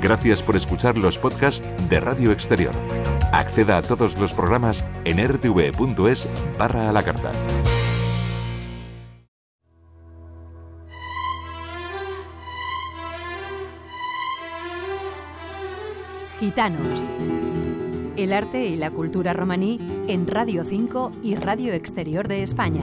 Gracias por escuchar los podcasts de Radio Exterior. Acceda a todos los programas en rtv.es/a la carta. Gitanos. El arte y la cultura romaní en Radio 5 y Radio Exterior de España.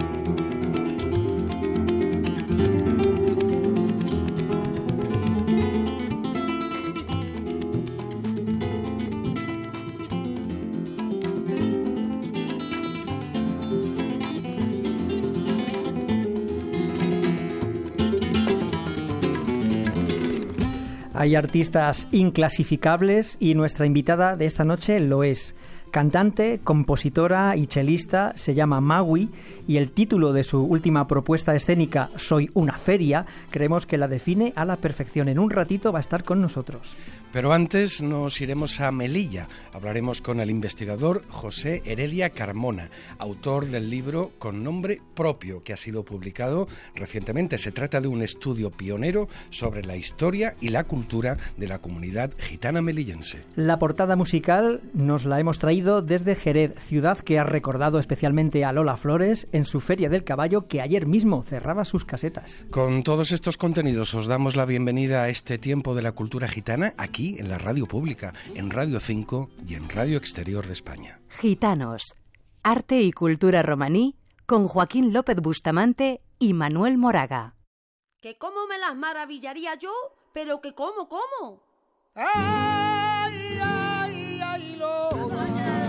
Hay artistas inclasificables y nuestra invitada de esta noche lo es. Cantante, compositora y chelista, se llama Maui y el título de su última propuesta escénica, Soy una feria, creemos que la define a la perfección. En un ratito va a estar con nosotros. Pero antes nos iremos a Melilla. Hablaremos con el investigador José Heredia Carmona, autor del libro con nombre propio que ha sido publicado recientemente. Se trata de un estudio pionero sobre la historia y la cultura de la comunidad gitana melillense. La portada musical nos la hemos traído desde Jerez, ciudad que ha recordado especialmente a Lola Flores en su Feria del Caballo, que ayer mismo cerraba sus casetas. Con todos estos contenidos os damos la bienvenida a este tiempo de la cultura gitana aquí en la radio pública, en Radio 5 y en Radio Exterior de España. Gitanos, arte y cultura romaní con Joaquín López Bustamante y Manuel Moraga. Que cómo me las maravillaría yo, pero que cómo. Ay, ay, ay, Lola.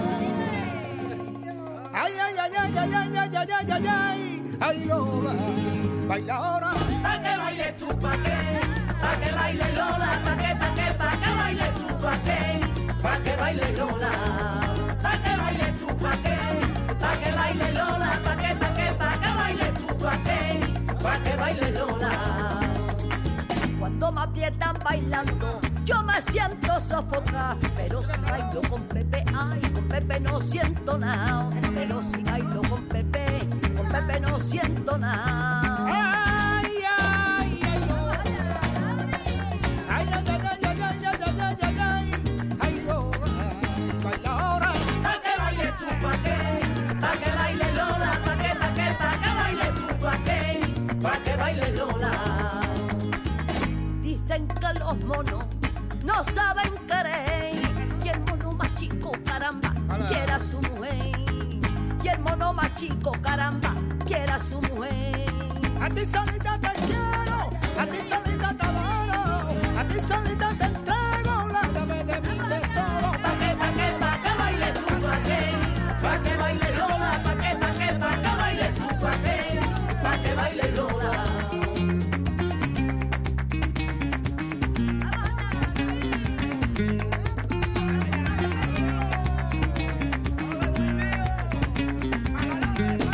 Ay, ay, ay, ay, ay, ay, ay, ay, ay, ay, ay, ay, Lola. Baila ahora. Pa' que bailes tú, pa' que baile Lola, pa' que bailes tú, pa' que baile Lola. Pa' que bailes tú, pa' que baile Lola, pa' que bailes tú, pa' que baile Lola. Cuando me aprietan bailando, yo me siento sofocar. Pero si bailo con Pepe, ay, con Pepe no siento nada. Pero si bailo con Pepe no siento nada. Ay, ay, ay, Lola. Ay, ay, ay, ay, ay, ay, ay, ay, ay, ay, ay, Lola. Baila ahora. Pa' que bailes tú, pa' que baile Lola, pa' que bailes tú, pa' que baile Lola. Dicen que los monos no saben querer, y el mono más chico, caramba, quiere a su mujer. Y el mono más chico, caramba, quiere a su mujer. A ti solita te quiero, a ti solita te adoro, a ti solita te entrego la llave de mi tesoro. Pa' que baile tú, pa' que baile Lola, pa' que baile tú, pa' que baile Lola.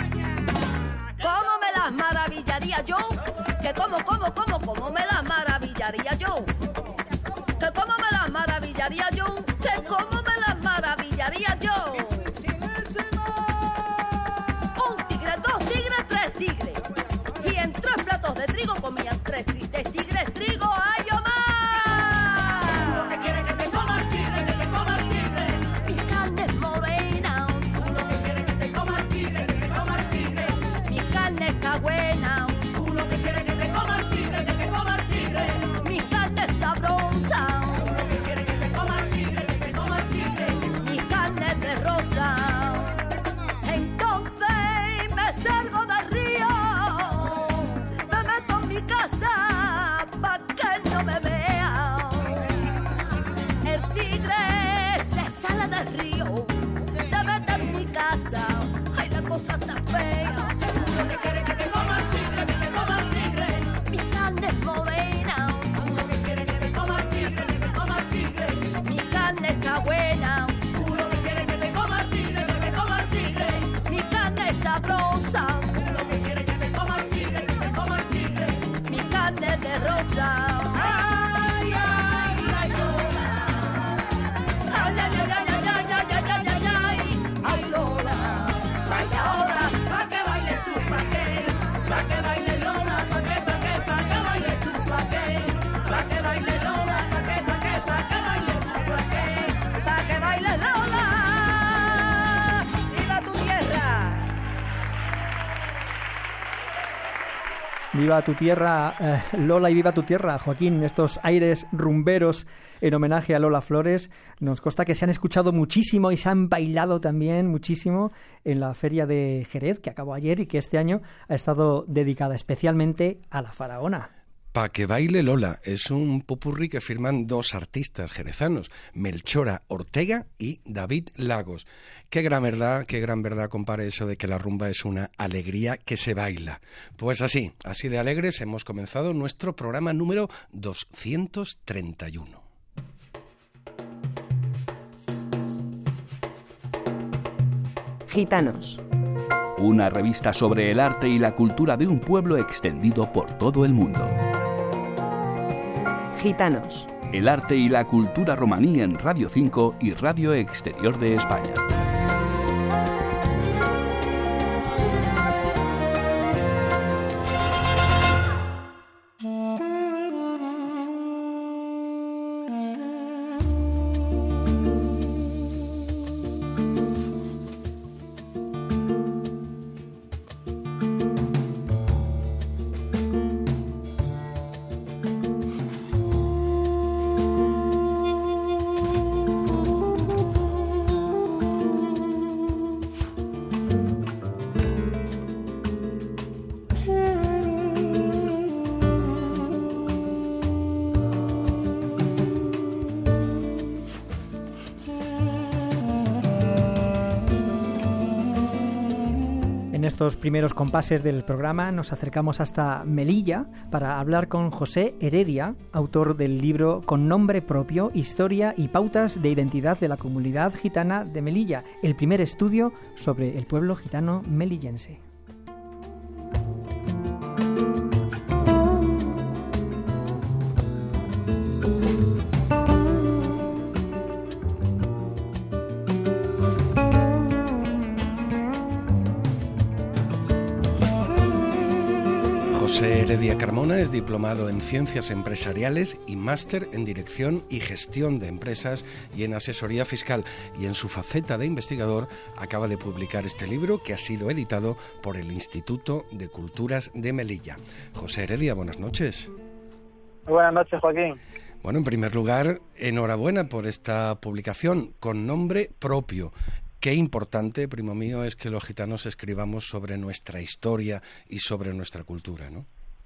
¿Cómo me las maravillaría yo? Que cómo me las maravillaría. Viva tu tierra, Lola, y viva tu tierra, Joaquín. Estos aires rumberos en homenaje a Lola Flores, nos consta que se han escuchado muchísimo y se han bailado también muchísimo en la Feria de Jerez, que acabó ayer y que este año ha estado dedicada especialmente a la faraona. Pa' que baile Lola es un popurrí que firman dos artistas jerezanos, Melchora Ortega y David Lagos. Qué gran verdad compara eso de que la rumba es una alegría que se baila. Pues así de alegres hemos comenzado nuestro programa número 231. Gitanos. Una revista sobre el arte y la cultura de un pueblo extendido por todo el mundo. Gitanos. El arte y la cultura romaní en Radio 5 y Radio Exterior de España. En estos primeros compases del programa nos acercamos hasta Melilla para hablar con José Heredia, autor del libro con nombre propio, Historia y pautas de identidad de la comunidad gitana de Melilla, el primer estudio sobre el pueblo gitano melillense. José Heredia Carmona es diplomado en Ciencias Empresariales y máster en Dirección y Gestión de Empresas y en Asesoría Fiscal, y en su faceta de investigador acaba de publicar este libro que ha sido editado por el Instituto de Culturas de Melilla. José Heredia, buenas noches. Muy buenas noches, Joaquín. Bueno, en primer lugar, enhorabuena por esta publicación con nombre propio. Qué importante, primo mío, es que los gitanos escribamos sobre nuestra historia y sobre nuestra cultura, ¿no?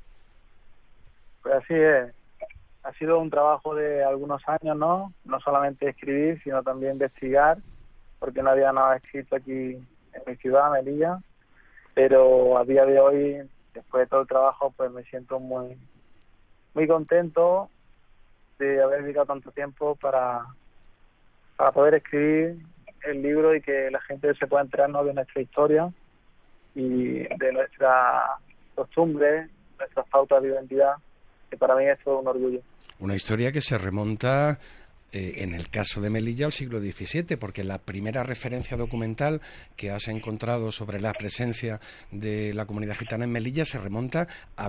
Pues así es. Ha sido un trabajo de algunos años, ¿no? No solamente escribir, sino también investigar, porque no había nada escrito aquí en mi ciudad, Melilla. Pero a día de hoy, después de todo el trabajo, pues me siento muy contento de haber dedicado tanto tiempo para poder escribir el libro y que la gente se pueda enterarnos de nuestra historia y de nuestras costumbres, nuestras pautas de identidad, que para mí es todo un orgullo. Una historia que se remonta, en el caso de Melilla, al siglo XVII, porque la primera referencia documental que has encontrado sobre la presencia de la comunidad gitana en Melilla se remonta a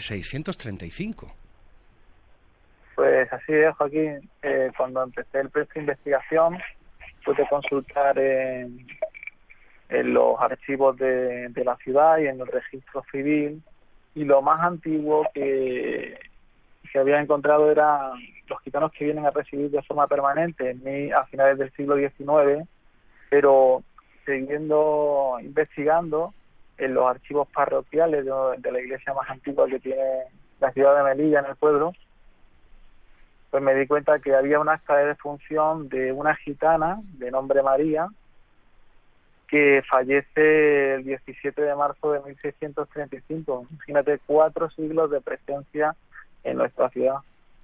1635. Pues así es, Joaquín. Cuando empecé el proyecto de investigación, pude consultar en los archivos de la ciudad y en el registro civil, y lo más antiguo que había encontrado eran los gitanos que vienen a residir de forma permanente a finales del siglo XIX, pero investigando en los archivos parroquiales de la iglesia más antigua que tiene la ciudad de Melilla, en el pueblo, pues me di cuenta que había un acta de defunción de una gitana de nombre María que fallece el 17 de marzo de 1635. Imagínate, 4 siglos de presencia en nuestra ciudad.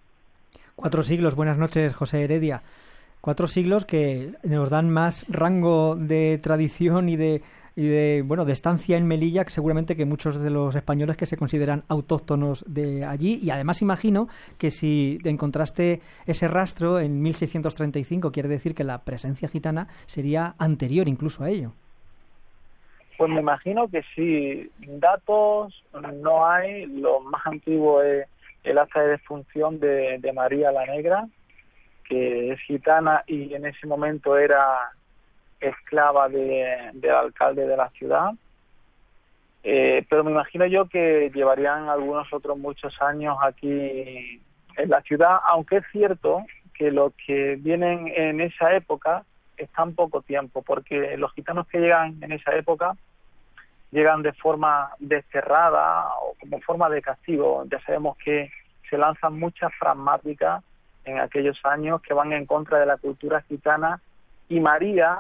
4 siglos, buenas noches, José Heredia. 4 siglos que nos dan más rango de tradición y de estancia en Melilla, que seguramente que muchos de los españoles que se consideran autóctonos de allí. Y además imagino que si encontraste ese rastro en 1635, quiere decir que la presencia gitana sería anterior incluso a ello. Pues me imagino que sí. Datos no hay. Lo más antiguo es el acta de defunción de María la Negra, que es gitana y en ese momento era esclava del alcalde de la ciudad. pero me imagino yo que llevarían algunos otros muchos años aquí en la ciudad, aunque es cierto que los que vienen en esa época están poco tiempo, porque los gitanos que llegan en esa época llegan de forma desterrada o como forma de castigo. Ya sabemos que se lanzan muchas pragmáticas en aquellos años que van en contra de la cultura gitana, y María,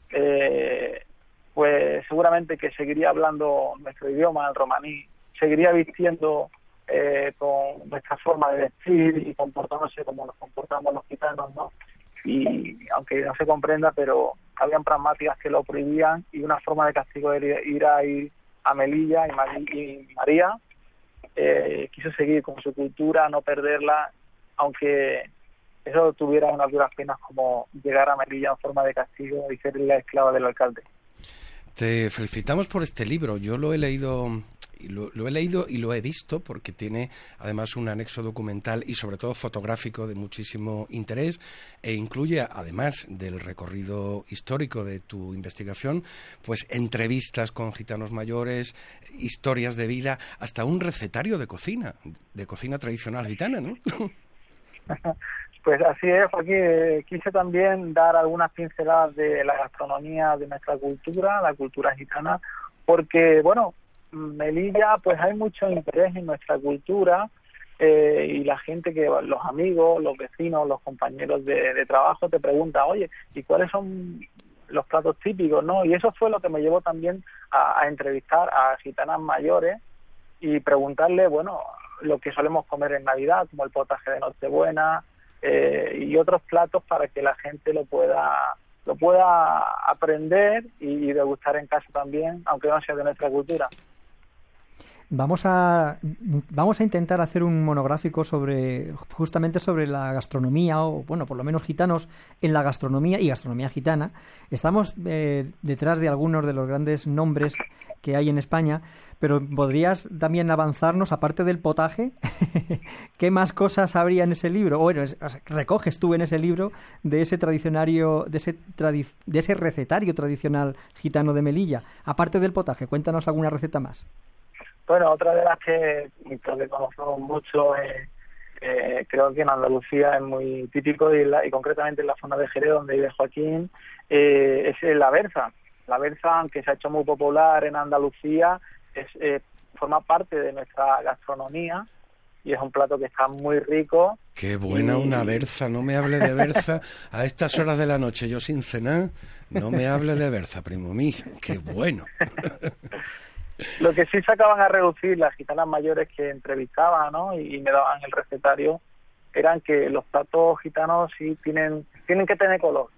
pues seguramente que seguiría hablando nuestro idioma, el romaní, seguiría vistiendo con nuestra forma de vestir y comportándose como nos comportamos los gitanos, ¿no? Y aunque no se comprenda, pero habían pragmáticas que lo prohibían, y una forma de castigo era ir a Melilla, y María quiso seguir con su cultura, no perderla, aunque eso tuviera unas duras penas como llegar a Melilla en forma de castigo y ser la esclava del alcalde. Te felicitamos por este libro. Yo lo he leído y lo he visto, porque tiene además un anexo documental y sobre todo fotográfico de muchísimo interés, e incluye, además del recorrido histórico de tu investigación, pues entrevistas con gitanos mayores, historias de vida, hasta un recetario de cocina tradicional gitana, ¿no? Pues así es, Joaquín. Quise también dar algunas pinceladas de la gastronomía de nuestra cultura, la cultura gitana, porque, bueno, Melilla, pues hay mucho interés en nuestra cultura, y la gente, los amigos, los vecinos, los compañeros de trabajo te preguntan, oye, ¿y cuáles son los platos típicos, no? Y eso fue lo que me llevó también a entrevistar a gitanas mayores y preguntarle, bueno, lo que solemos comer en Navidad, como el potaje de Nochebuena, y otros platos, para que la gente lo pueda aprender y degustar en casa también, aunque no sea de nuestra cultura. Vamos a intentar hacer un monográfico justamente sobre la gastronomía, o bueno, por lo menos gitanos en la gastronomía y gastronomía gitana. Estamos detrás de algunos de los grandes nombres que hay en España, pero ¿podrías también avanzarnos, aparte del potaje, qué más cosas habría en ese libro? Bueno, recoges tú en ese libro de ese de ese recetario tradicional gitano de Melilla. Aparte del potaje, cuéntanos alguna receta más. Bueno, otra de las que conocemos mucho, creo que en Andalucía es muy típico, y concretamente en la zona de Jerez, donde vive Joaquín, es la berza. La berza, aunque se ha hecho muy popular en Andalucía, forma parte de nuestra gastronomía, y es un plato que está muy rico. Qué buena una berza, no me hable de berza a estas horas de la noche, yo sin cenar, no me hable de berza, primo mío, qué bueno. Lo que sí sacaban a reducir las gitanas mayores que entrevistaban, ¿no?, y me daban el recetario, eran que los platos gitanos sí tienen que tener color,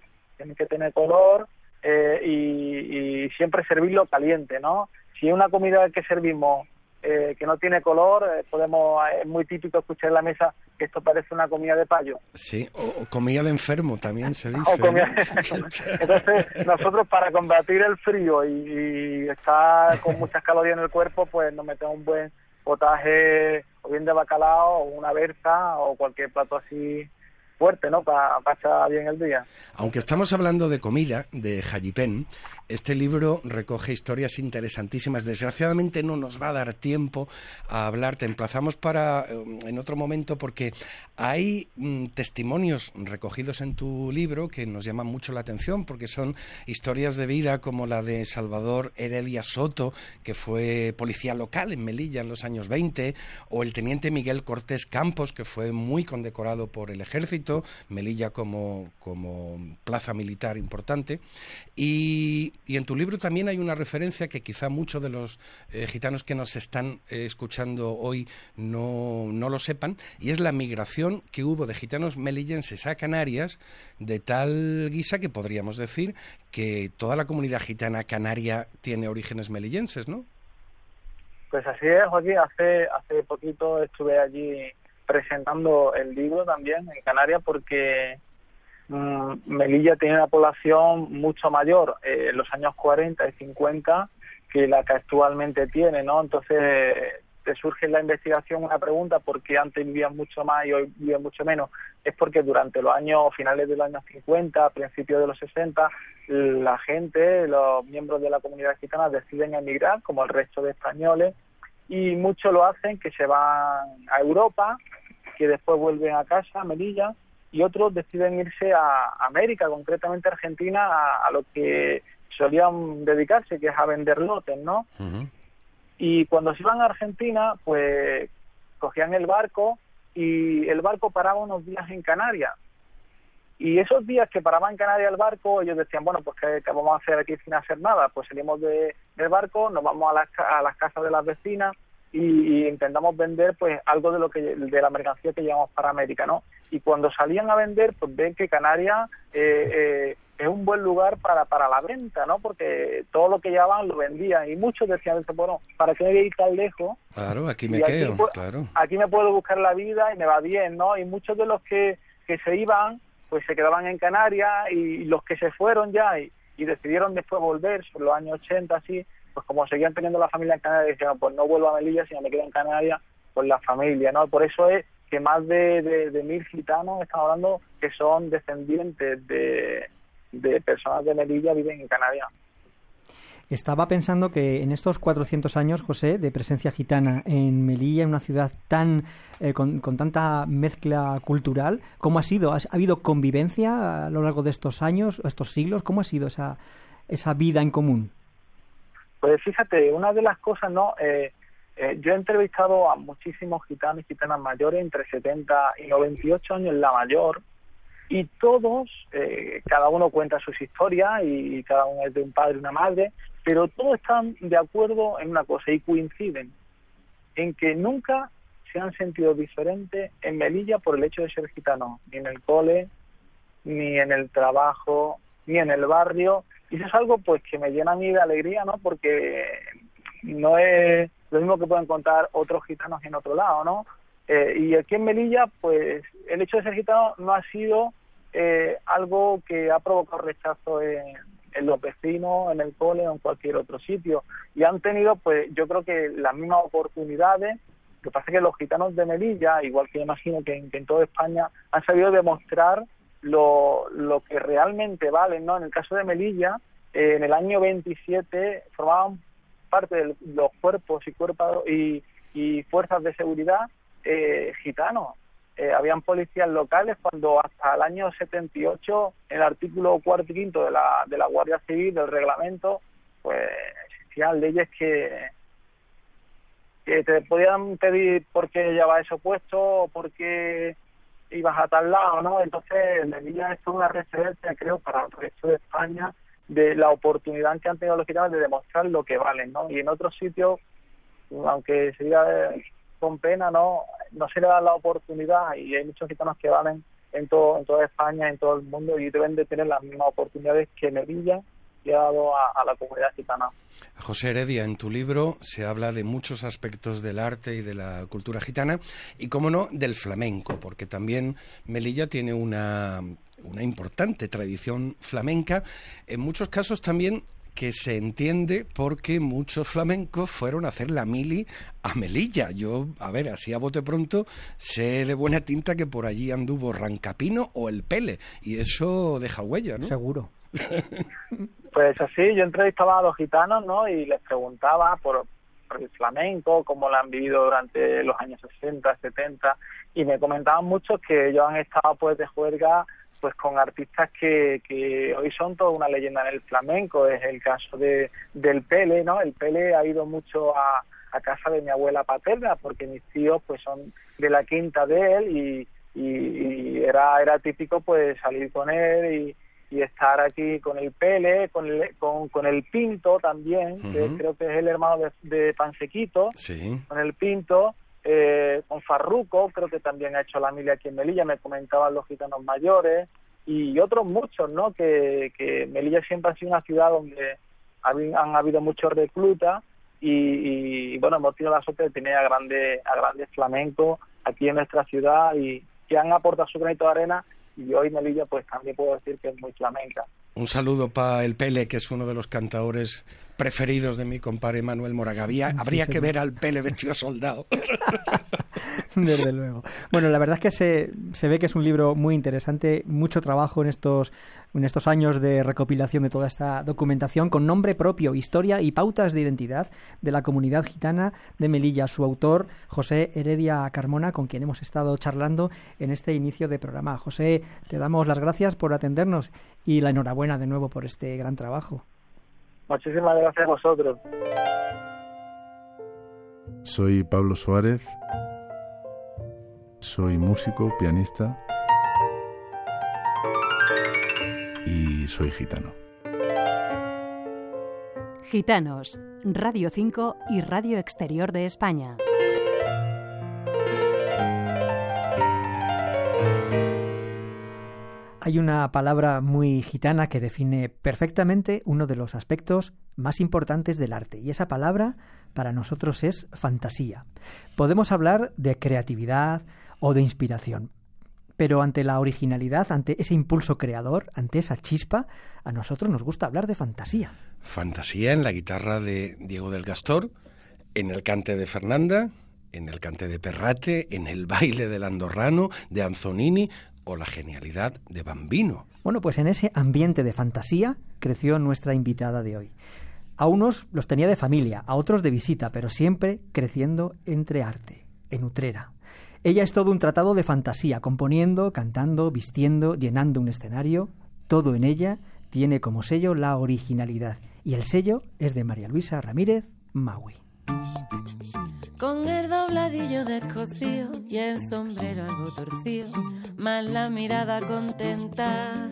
y siempre servirlo caliente, ¿no? Si es una comida que servimos que no tiene color, es muy típico escuchar en la mesa que esto parece una comida de payo. Sí, o comida de enfermo también se dice. Entonces, nosotros, para combatir el frío y estar con muchas calorías en el cuerpo, pues nos metemos un buen potaje, o bien de bacalao, o una berza, o cualquier plato así fuerte, ¿no?, para pasar bien el día. Aunque estamos hablando de comida, de Jayipén, este libro recoge historias interesantísimas. Desgraciadamente no nos va a dar tiempo a hablar. Te emplazamos para en otro momento, porque hay testimonios recogidos en tu libro que nos llaman mucho la atención, porque son historias de vida como la de Salvador Heredia Soto, que fue policía local en Melilla en los años 20, o el teniente Miguel Cortés Campos, que fue muy condecorado por el ejército, Melilla como plaza militar importante. Y en tu libro también hay una referencia que quizá muchos de los gitanos que nos están escuchando hoy no lo sepan, y es la migración que hubo de gitanos melillenses a Canarias, de tal guisa que podríamos decir que toda la comunidad gitana canaria tiene orígenes melillenses, ¿no? Pues así es, Joaquín. Hace poquito estuve allí presentando el libro también en Canarias, porque Melilla tiene una población mucho mayor en los años 40 y 50 que la que actualmente tiene, ¿no? Entonces te surge en la investigación una pregunta, ¿por qué antes vivían mucho más y hoy viven mucho menos? Es porque durante los años, finales de los años 50, principios de los 60, la gente, los miembros de la comunidad gitana deciden emigrar, como el resto de españoles, y muchos lo hacen que se van a Europa, que después vuelven a casa, a Melilla, y otros deciden irse a América, concretamente a Argentina, a lo que solían dedicarse, que es a vender lotes, ¿no? Uh-huh. Y cuando se iban a Argentina, pues cogían el barco y el barco paraba unos días en Canarias. Y esos días que paraba en Canarias el barco, ellos decían, bueno, pues ¿qué vamos a hacer aquí sin hacer nada? Pues salimos del barco, nos vamos a las casas de las vecinas y intentamos vender pues algo de la mercancía que llevamos para América, ¿no? Y cuando salían a vender, pues ven que Canarias es un buen lugar para la venta, ¿no? Porque todo lo que llevaban lo vendían y muchos decían, bueno, ¿para qué me voy a ir tan lejos? Claro, aquí me quedo, claro. Aquí me puedo buscar la vida y me va bien, ¿no? Y muchos de los que se iban, pues se quedaban en Canarias, y los que se fueron ya y decidieron después volver, sobre los años 80, así, pues como seguían teniendo la familia en Canarias, decían, pues no vuelvo a Melilla, sino me quedo en Canarias con la familia, ¿no? Por eso es que más de 1.000 gitanos, estamos hablando, que son descendientes de personas de Melilla, viven en Canarias. Estaba pensando que en estos 400 años, José, de presencia gitana en Melilla, en una ciudad tan con tanta mezcla cultural, ¿cómo ha sido? ¿Ha habido convivencia a lo largo de estos años, estos siglos? ¿Cómo ha sido esa vida en común? Pues fíjate, una de las cosas, ¿no? Yo he entrevistado a muchísimos gitanos y gitanas mayores, entre 70 y 98 años la mayor, y todos, cada uno cuenta sus historias y cada uno es de un padre y una madre, pero todos están de acuerdo en una cosa y coinciden en que nunca se han sentido diferentes en Melilla por el hecho de ser gitanos, ni en el cole, ni en el trabajo, ni en el barrio, y eso es algo pues que me llena a mí de alegría, ¿no? Porque no es lo mismo que pueden contar otros gitanos en otro lado, ¿no? Y aquí en Melilla, pues el hecho de ser gitano no ha sido algo que ha provocado rechazo en los vecinos, en el cole o en cualquier otro sitio, y han tenido, pues yo creo que las mismas oportunidades. Lo que pasa es que los gitanos de Melilla, igual que imagino que en toda España, han sabido demostrar lo que realmente valen, ¿no? En el caso de Melilla, en el año 27 formaban parte de los cuerpos y fuerzas de seguridad gitanos. Habían policías locales cuando hasta el año 78, en el artículo 4 y 5 de la Guardia Civil, del reglamento, pues existían leyes que te podían pedir por qué llevabas eso puesto o por qué ibas a tal lado, ¿no? Entonces, Melilla es una referencia, creo, para el resto de España, de la oportunidad que han tenido los gitanos de demostrar lo que valen, ¿no? Y en otros sitios, aunque sería con pena, no se le da la oportunidad, y hay muchos gitanos que valen en toda España, en todo el mundo, y deben de tener las mismas oportunidades que Melilla le ha dado a la comunidad gitana. José Heredia, en tu libro se habla de muchos aspectos del arte y de la cultura gitana, y cómo no, del flamenco, porque también Melilla tiene una importante tradición flamenca, en muchos casos también que se entiende porque muchos flamencos fueron a hacer la mili a Melilla. Yo, a ver, así a bote pronto, sé de buena tinta que por allí anduvo Rancapino o el Pele, y eso deja huella, ¿no? Seguro. Pues así, yo entrevistaba a los gitanos, ¿no? Y les preguntaba por el flamenco, cómo lo han vivido durante los años 60, 70, y me comentaban muchos que ellos han estado pues de juerga pues con artistas que hoy son toda una leyenda en el flamenco. Es el caso del Pele, ¿no? El Pele ha ido mucho a casa de mi abuela paterna, porque mis tíos pues son de la quinta de él, y era típico pues salir con él y estar aquí con el Pele, con el Pinto también, uh-huh, que creo que es el hermano de Pansequito, sí, con el Pinto, con Farruco, creo que también ha hecho la mili aquí en Melilla, me comentaban los gitanos mayores, y otros muchos, ¿no? Que Melilla siempre ha sido una ciudad donde han habido muchos reclutas, y bueno, hemos tenido la suerte de tener a grandes flamencos aquí en nuestra ciudad, y que han aportado su granito de arena, y hoy Melilla pues también puedo decir que es muy flamenca. Un saludo para el Pele, que es uno de los cantadores preferidos de mi compadre Manuel Moraga. Habría que ver al Pele vestido soldado. Desde luego. Bueno, la verdad es que se ve que es un libro muy interesante, mucho trabajo en estos años de recopilación de toda esta documentación con nombre propio, historia y pautas de identidad de la comunidad gitana de Melilla. Su autor, José Heredia Carmona, con quien hemos estado charlando en este inicio de programa. José, te damos las gracias por atendernos y la enhorabuena de nuevo por este gran trabajo. Muchísimas gracias a vosotros. Soy Pablo Suárez, soy músico, pianista y soy gitano. Gitanos, Radio 5 y Radio Exterior de España. Hay una palabra muy gitana que define perfectamente uno de los aspectos más importantes del arte, y esa palabra para nosotros es fantasía. Podemos hablar de creatividad o de inspiración, pero ante la originalidad, ante ese impulso creador, ante esa chispa, a nosotros nos gusta hablar de fantasía. Fantasía en la guitarra de Diego del Gastor, en el cante de Fernanda, en el cante de Perrate, en el baile del Andorrano, de Anzonini, o la genialidad de Bambino. Bueno, pues en ese ambiente de fantasía creció nuestra invitada de hoy. A unos los tenía de familia, a otros de visita, pero siempre creciendo entre arte, en Utrera. Ella es todo un tratado de fantasía, componiendo, cantando, vistiendo, llenando un escenario. Todo en ella tiene como sello la originalidad. Y el sello es de María Luisa Ramírez Magui. Con el dobladillo descosido y el sombrero algo torcido, más la mirada contenta.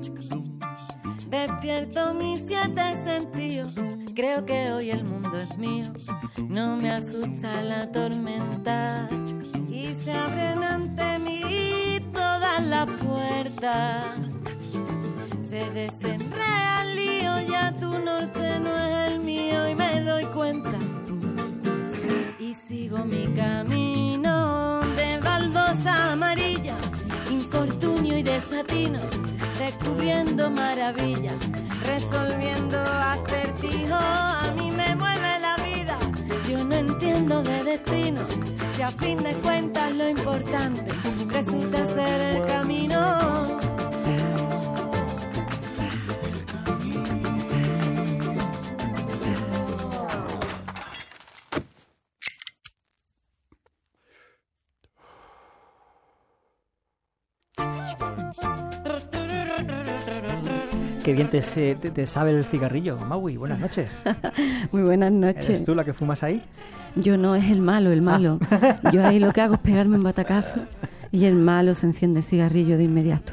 Despierto mis 7 sentidos, creo que hoy el mundo es mío, no me asusta la tormenta. Y se abren ante mí todas las puertas, se desenrea el lío, ya tu norte no es el mío y me doy cuenta. Y sigo mi camino de baldosa amarilla, infortunio y desatino, descubriendo maravillas, resolviendo acertijos. A mí me mueve la vida, yo no entiendo de destino, que a fin de cuentas lo importante resulta ser el camino. Qué bien te sabe el cigarrillo, Magui. Buenas noches. Muy buenas noches. ¿Eres tú la que fumas ahí? Yo no, es el malo, el malo. Ah. Yo ahí lo que hago es pegarme un batacazo y el malo se enciende el cigarrillo de inmediato.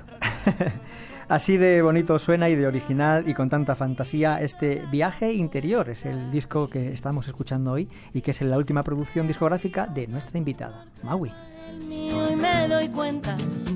Así de bonito suena y de original y con tanta fantasía este Viaje Interior. Es el disco que estamos escuchando hoy y que es la última producción discográfica de nuestra invitada, Magui. Y me doy cuenta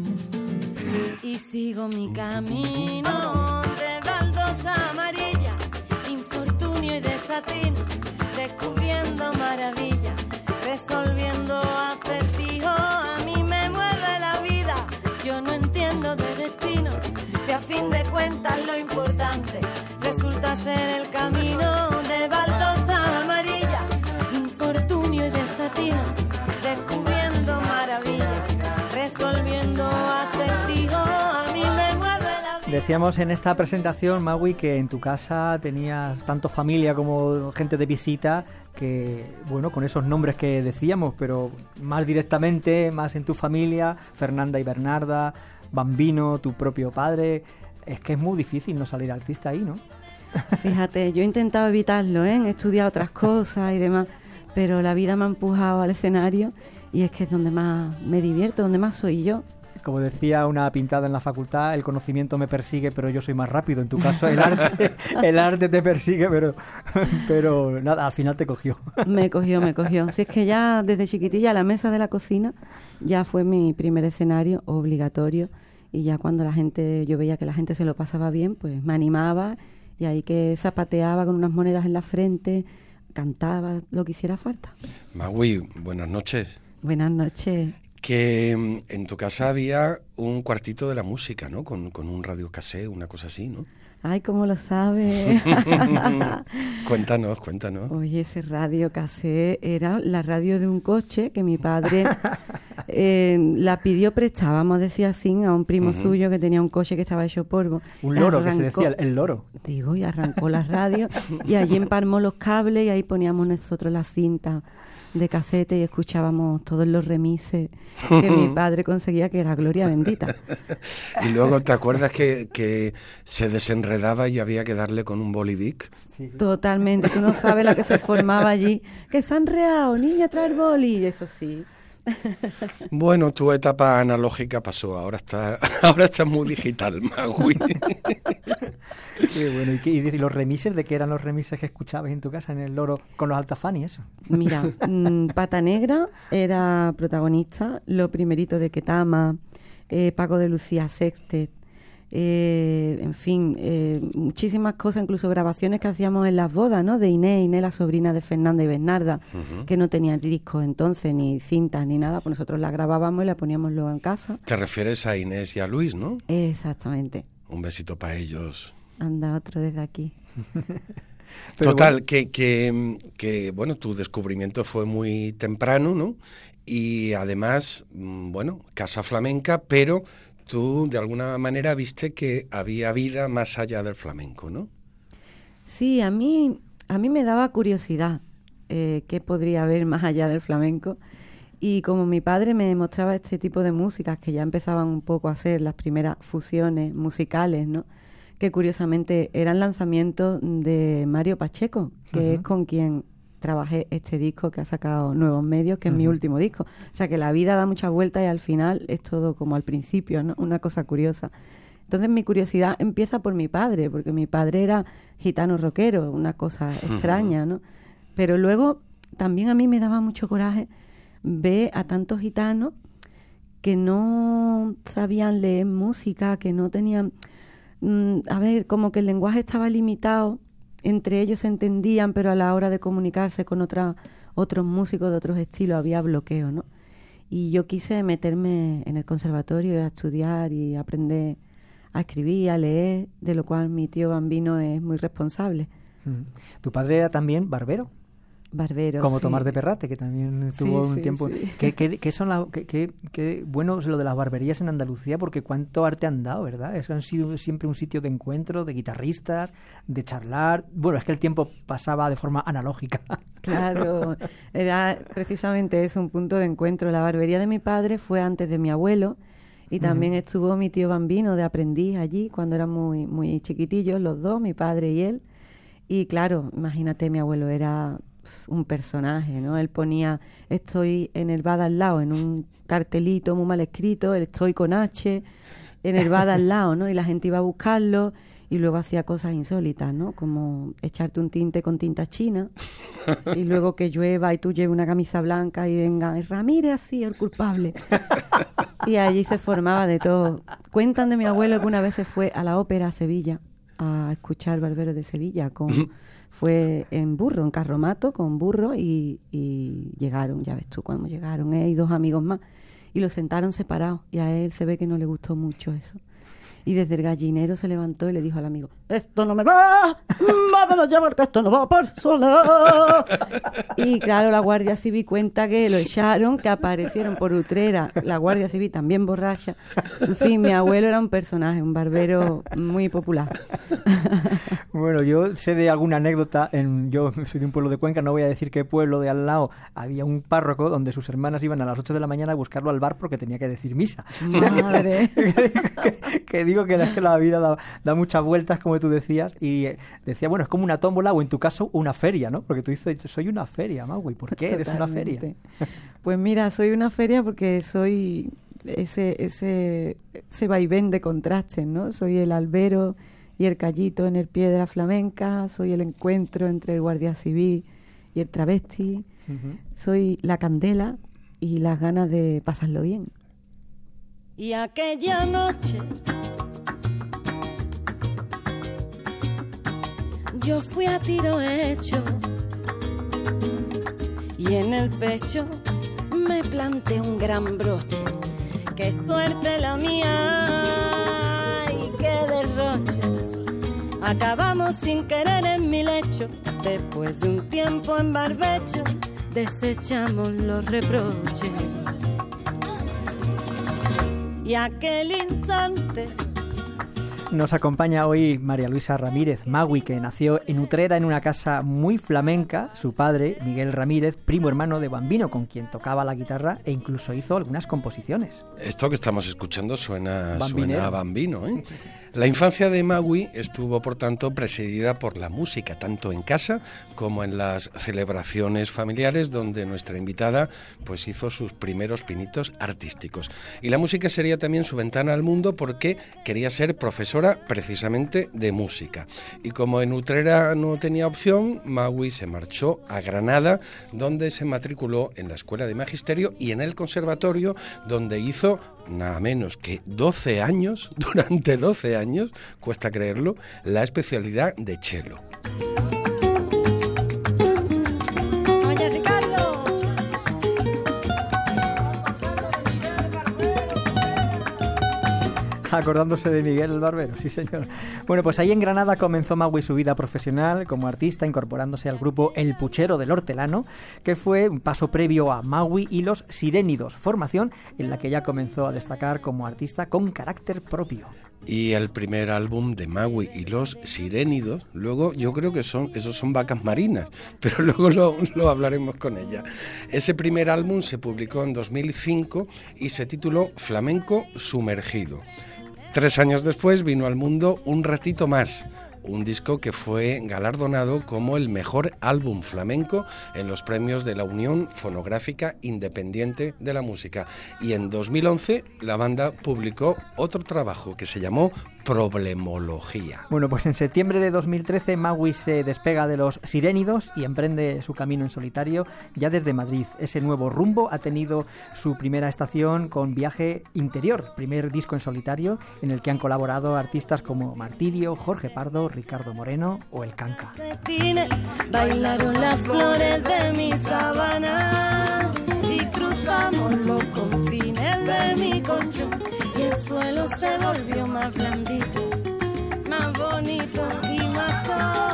y sigo mi camino de baldosa amarilla, infortunio y desatino, descubriendo maravillas, resolviendo acertijos. A mí me mueve la vida, yo no entiendo de destino, si a fin de cuentas lo importante resulta ser el camino de baldosa amarilla, infortunio y desatino, descubriendo maravillas, resolviendo acertijos. A mí me mueve la vida. Decíamos en esta presentación, Magui, que en tu casa tenías tanto familia como gente de visita, que, bueno, con esos nombres que decíamos, pero más directamente, más en tu familia, Fernanda y Bernarda, Bambino, tu propio padre. Es que es muy difícil no salir artista ahí, ¿no? Fíjate, yo he intentado evitarlo, he estudiado otras cosas y demás, pero la vida me ha empujado al escenario y es que es donde más me divierto, donde más soy yo. Como decía una pintada en la facultad, el conocimiento me persigue, pero yo soy más rápido. En tu caso, el arte te persigue, pero nada, al final te cogió. Me cogió. Si es que ya desde chiquitilla la mesa de la cocina ya fue mi primer escenario obligatorio, y ya cuando yo veía que la gente se lo pasaba bien, pues me animaba, y ahí que zapateaba con unas monedas en la frente, cantaba lo que hiciera falta. Magui, buenas noches. Buenas noches. Que en tu casa había un cuartito de la música, ¿no? Con un radiocassette, una cosa así, ¿no? Ay, ¿cómo lo sabes? Cuéntanos. Oye, ese radio casé era la radio de un coche que mi padre la pidió prestada, vamos a decir así, a un primo suyo que tenía un coche que estaba hecho polvo. Un loro, que se decía, el loro. Digo, y arrancó la radio y allí empalmó los cables y ahí poníamos nosotros la cinta de casete y escuchábamos todos los remises que mi padre conseguía, que era gloria bendita. Y luego, ¿te acuerdas que se desenredaba y había que darle con un bolivic? Sí. Totalmente, tú no sabes la que se formaba allí. Que se ha enreado, niña, trae el boli, eso sí. Bueno, tu etapa analógica pasó, ahora estás muy digital, Magui. Qué bueno. ¿Y los remises? ¿De qué eran los remises que escuchabas en tu casa, en el loro, con los Altafani, eso? Mira, Pata Negra era protagonista, lo primerito de Ketama, Paco de Lucía Sextet, en fin, muchísimas cosas, incluso grabaciones que hacíamos en las bodas, ¿no? De Inés, la sobrina de Fernanda y Bernarda, que no tenían discos entonces, ni cintas, ni nada, pues nosotros las grabábamos y las poníamos luego en casa. Te refieres a Inés y a Luis, ¿no? Exactamente. Un besito para ellos. Anda, otro desde aquí. Total, bueno. que bueno, tu descubrimiento fue muy temprano, ¿no? Y además, bueno, casa flamenca, pero tú de alguna manera viste que había vida más allá del flamenco, ¿no? Sí, a mí me daba curiosidad qué podría haber más allá del flamenco. Y como mi padre me mostraba este tipo de músicas que ya empezaban un poco a ser las primeras fusiones musicales, ¿no? Que curiosamente eran lanzamientos de Mario Pacheco, que es con quien trabajé este disco que ha sacado Nuevos Medios, que es mi último disco. O sea que la vida da muchas vueltas y al final es todo como al principio, ¿no? Una cosa curiosa. Entonces mi curiosidad empieza por mi padre, porque mi padre era gitano rockero, una cosa extraña, ¿no? Pero luego también a mí me daba mucho coraje ver a tantos gitanos que no sabían leer música, que no tenían... a ver, como que el lenguaje estaba limitado, entre ellos se entendían, pero a la hora de comunicarse con otros músicos de otros estilos había bloqueo, ¿no? Y yo quise meterme en el conservatorio a estudiar y aprender a escribir, a leer, de lo cual mi tío Bambino es muy responsable. ¿Tu padre era también barbero? Barbero, como sí. Tomás de Perrate, que también tuvo un tiempo. Sí. Qué bueno es lo de las barberías en Andalucía, porque cuánto arte han dado, ¿verdad? Eso han sido siempre un sitio de encuentro, de guitarristas, de charlar. Bueno, es que el tiempo pasaba de forma analógica. Claro, era precisamente eso, un punto de encuentro. La barbería de mi padre fue antes de mi abuelo, y también estuvo mi tío Bambino de aprendiz allí, cuando eran muy, muy chiquitillos, los dos, mi padre y él. Y claro, imagínate, mi abuelo era un personaje, ¿no? Él ponía estoy en el bar al lado, en un cartelito muy mal escrito, el estoy con H, en el bar al lado, ¿no? Y la gente iba a buscarlo y luego hacía cosas insólitas, ¿no? Como echarte un tinte con tinta china y luego que llueva y tú lleves una camisa blanca y venga Ramírez así, el culpable. Y allí se formaba de todo. Cuentan de mi abuelo que una vez se fue a la ópera a Sevilla a escuchar Barbero de Sevilla fue en burro, en carromato, con burro, y llegaron, ya ves tú, cuando llegaron él y dos amigos más, y los sentaron separados, y a él se ve que no le gustó mucho eso. Y desde el gallinero se levantó y le dijo al amigo, esto no me va, vámonos ya porque esto no va por sola. Y claro, la Guardia Civil cuenta que lo echaron, que aparecieron por Utrera, la Guardia Civil también borracha. En fin, mi abuelo era un personaje, un barbero muy popular. Bueno, yo sé de alguna anécdota, yo soy de un pueblo de Cuenca, no voy a decir qué pueblo de al lado, había un párroco donde sus hermanas iban a las 8 de la mañana a buscarlo al bar porque tenía que decir misa. Madre. que digo que la vida da muchas vueltas, como tú decías, y decía, bueno, es como una tómbola o en tu caso una feria, ¿no? Porque tú dices, soy una feria, Magui, ¿por qué eres una feria? Pues mira, soy una feria porque soy ese vaivén de contrastes, ¿no? Soy el albero y el callito en el pie de la flamenca, soy el encuentro entre el guardia civil y el travesti, soy la candela y las ganas de pasarlo bien. Y aquella noche yo fui a tiro hecho y en el pecho me planté un gran broche. Qué suerte la mía y qué derroche. Acabamos sin querer en mi lecho, después de un tiempo en barbecho, desechamos los reproches. Y aquel instante... Nos acompaña hoy María Luisa Ramírez, Magui, que nació en Utrera en una casa muy flamenca. Su padre, Miguel Ramírez, primo hermano de Bambino, con quien tocaba la guitarra e incluso hizo algunas composiciones. Esto que estamos escuchando suena a Bambino, ¿eh? La infancia de Magui estuvo, por tanto, presidida por la música, tanto en casa como en las celebraciones familiares, donde nuestra invitada pues hizo sus primeros pinitos artísticos. Y la música sería también su ventana al mundo, porque quería ser profesora precisamente de música. Y como en Utrera no tenía opción, Magui se marchó a Granada, donde se matriculó en la Escuela de Magisterio y en el Conservatorio, donde hizo nada menos que 12 años, durante 12 años, cuesta creerlo, la especialidad de cello. Oye, Ricardo. Acordándose de Miguel el Barbero, sí señor. Bueno, pues ahí en Granada comenzó Magui su vida profesional como artista, incorporándose al grupo El Puchero del Hortelano, que fue un paso previo a Magui y los Sirénidos, formación en la que ya comenzó a destacar como artista con carácter propio. Y el primer álbum de Magui y los Sirénidos, luego yo creo que son vacas marinas, pero luego lo hablaremos con ella. Ese primer álbum se publicó en 2005 y se tituló Flamenco Sumergido. 3 años después vino al mundo Un Ratito Más, un disco que fue galardonado como el mejor álbum flamenco en los premios de la Unión Fonográfica Independiente de la Música. Y en 2011 la banda publicó otro trabajo que se llamó Problemología. Bueno, pues en septiembre de 2013 Magui se despega de los Sirénidos y emprende su camino en solitario ya desde Madrid. Ese nuevo rumbo ha tenido su primera estación con Viaje Interior, primer disco en solitario en el que han colaborado artistas como Martirio, Jorge Pardo, Ricardo Moreno o El Canca. Bailaron las flores de mi sabana y cruzamos los confines de mi colchón y el suelo se volvió más blandito, más bonito y más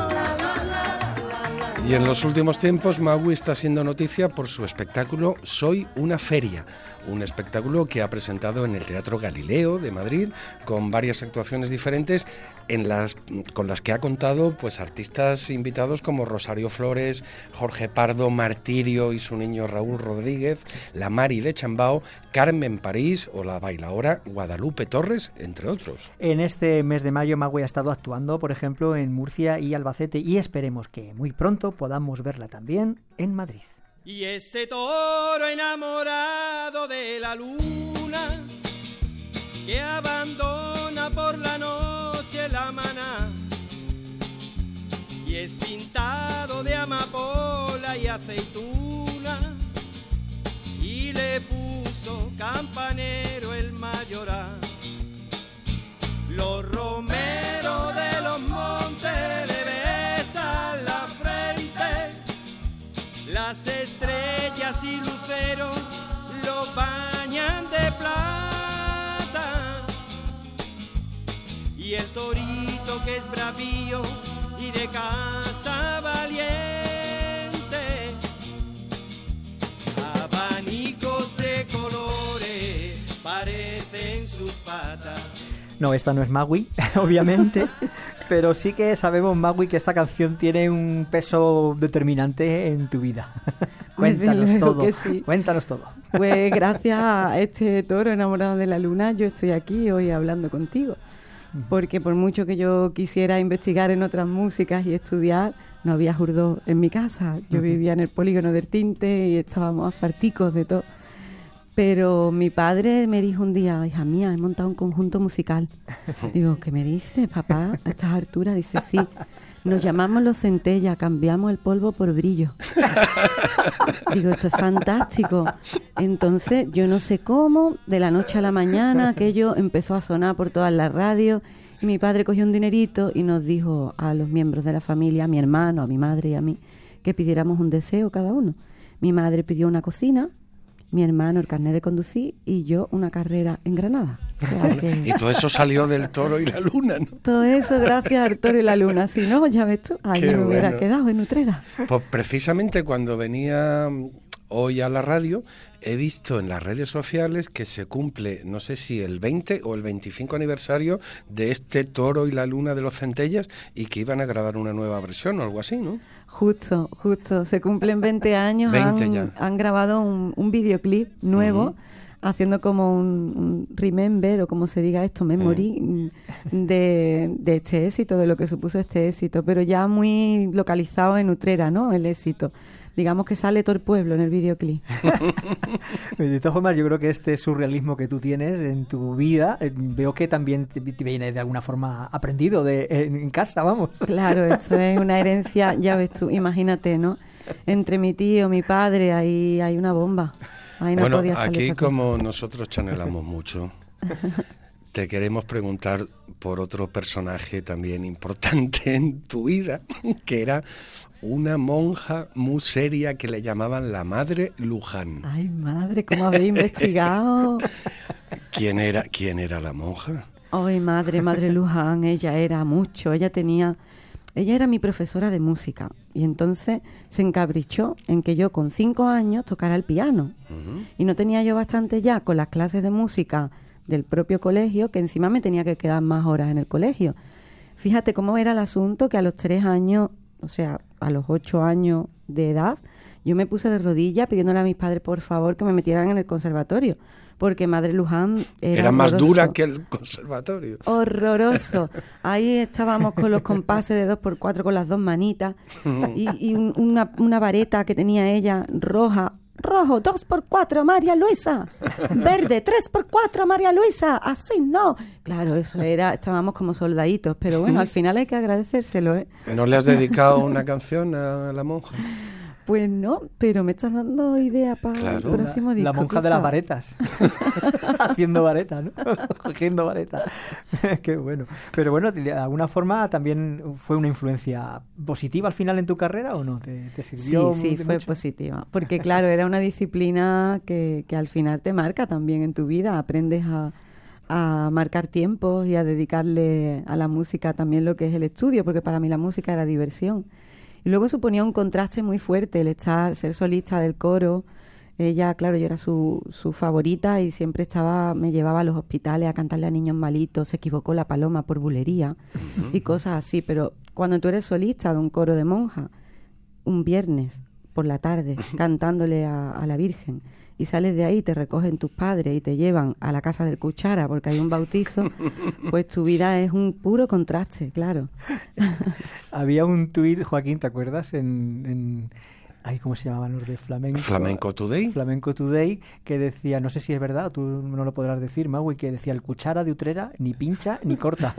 Y en los últimos tiempos Magui está siendo noticia por su espectáculo Soy una feria, un espectáculo que ha presentado en el Teatro Galileo de Madrid con varias actuaciones diferentes con las que ha contado pues artistas invitados como Rosario Flores, Jorge Pardo, Martirio y su niño Raúl Rodríguez, la Mari de Chambao, Carmen París o la bailaora Guadalupe Torres, entre otros. En este mes de mayo Magui ha estado actuando, por ejemplo, en Murcia y Albacete y esperemos que muy pronto podamos verla también en Madrid. Y ese toro enamorado de la luna que abandona por la noche la maná y es pintado de amapola y aceituna y le puso campanero el mayoral. Los romeros de los montes le besan la frente, las estrellas y luceros lo bañan de plata y el torito que es bravío y de casta valiente, abanicos de colores parecen sus patas. No, esta no es Magui, obviamente, pero sí que sabemos, Magui, que esta canción tiene un peso determinante en tu vida. Cuéntanos todo, sí. Cuéntanos todo. Pues gracias a este toro enamorado de la luna, yo estoy aquí hoy hablando contigo. Porque por mucho que yo quisiera investigar en otras músicas y estudiar, no había jurdó en mi casa. Yo vivía en el polígono del Tinte y estábamos farticos de todo. Pero mi padre me dijo un día, hija mía, he montado un conjunto musical. Digo, ¿qué me dices, papá? A estas alturas, dice, sí, nos llamamos Los Centella, cambiamos el polvo por brillo. Digo, esto es fantástico. Entonces, yo no sé cómo, de la noche a la mañana, aquello empezó a sonar por todas las radios y mi padre cogió un dinerito y nos dijo a los miembros de la familia, a mi hermano, a mi madre y a mí, que pidiéramos un deseo cada uno. Mi madre pidió una cocina, mi hermano el carnet de conducir y yo una carrera en Granada. O sea que... Y todo eso salió del Toro y la Luna, ¿no? Todo eso gracias al Toro y la Luna. Si no, ya ves tú, ahí Qué me hubiera bueno. quedado en Utrera. Pues precisamente cuando venía hoy a la radio, he visto en las redes sociales que se cumple, no sé si el 20 o el 25 aniversario de este Toro y la Luna de los Centellas, y que iban a grabar una nueva versión o algo así, ¿no? Justo, se cumplen 20 años, 20 ya. han grabado un videoclip nuevo, haciendo como un remember, o como se diga esto, memory, de este éxito, de lo que supuso este éxito, pero ya muy localizado en Utrera, ¿no?, el éxito. Digamos que sale todo el pueblo en el videoclip. De todas formas, yo creo que este surrealismo que tú tienes en tu vida, veo que también te viene de alguna forma aprendido en casa, vamos. Claro, esto es una herencia, ya ves tú, imagínate, ¿no? Entre mi tío, mi padre, ahí hay una bomba. Ahí no Bueno, podía salir aquí otra como cosa. nosotros chanelamos mucho, te queremos preguntar por otro personaje también importante en tu vida, que era una monja muy seria que le llamaban la Madre Luján. Ay, madre, ¿cómo habéis investigado? ¿Quién era la monja? Ay, madre Luján, ella era mucho, ella era mi profesora de música, y entonces se encaprichó en que yo con 5 años tocara el piano. Y no tenía yo bastante ya con las clases de música del propio colegio, que encima me tenía que quedar más horas en el colegio. Fíjate cómo era el asunto, que a los 3 años, o sea, a los 8 años de edad, yo me puse de rodillas pidiéndole a mis padres, por favor, que me metieran en el conservatorio, porque Madre Luján era más dura que el conservatorio. Horroroso. Ahí estábamos con los compases de 2x4 con las dos manitas y una vareta que tenía ella roja. Rojo, 2x4, María Luisa. Verde, 3x4, María Luisa. Así no. Claro, eso era, estábamos como soldaditos, pero bueno, al final hay que agradecérselo, ¿eh? ¿No le has dedicado una canción a la monja? Pues no, pero me estás dando idea para el próximo disco. La monja de las varetas. Haciendo vareta, ¿no? Cogiendo vareta. Qué bueno. Pero bueno, de alguna forma también fue una influencia positiva al final en tu carrera, ¿o no? ¿Te sirvió? Sí, fue positiva. Porque claro, era una disciplina que al final te marca también en tu vida. Aprendes a marcar tiempos y a dedicarle a la música también lo que es el estudio, porque para mí la música era diversión. Y luego suponía un contraste muy fuerte el ser solista del coro. Ella, claro, yo era su favorita y siempre me llevaba a los hospitales a cantarle a niños malitos, se equivocó la paloma por bulería y cosas así. Pero cuando tú eres solista de un coro de monja, un viernes por la tarde, cantándole a la Virgen, y sales de ahí, te recogen tus padres y te llevan a la casa del cuchara porque hay un bautizo, pues tu vida es un puro contraste, claro. Había un tuit, Joaquín, ¿te acuerdas? Ay, ¿cómo se llamaban los de flamenco? Flamenco Today. Flamenco Today, que decía, no sé si es verdad, tú no lo podrás decir, Magui, que decía, el cuchara de Utrera ni pincha ni corta.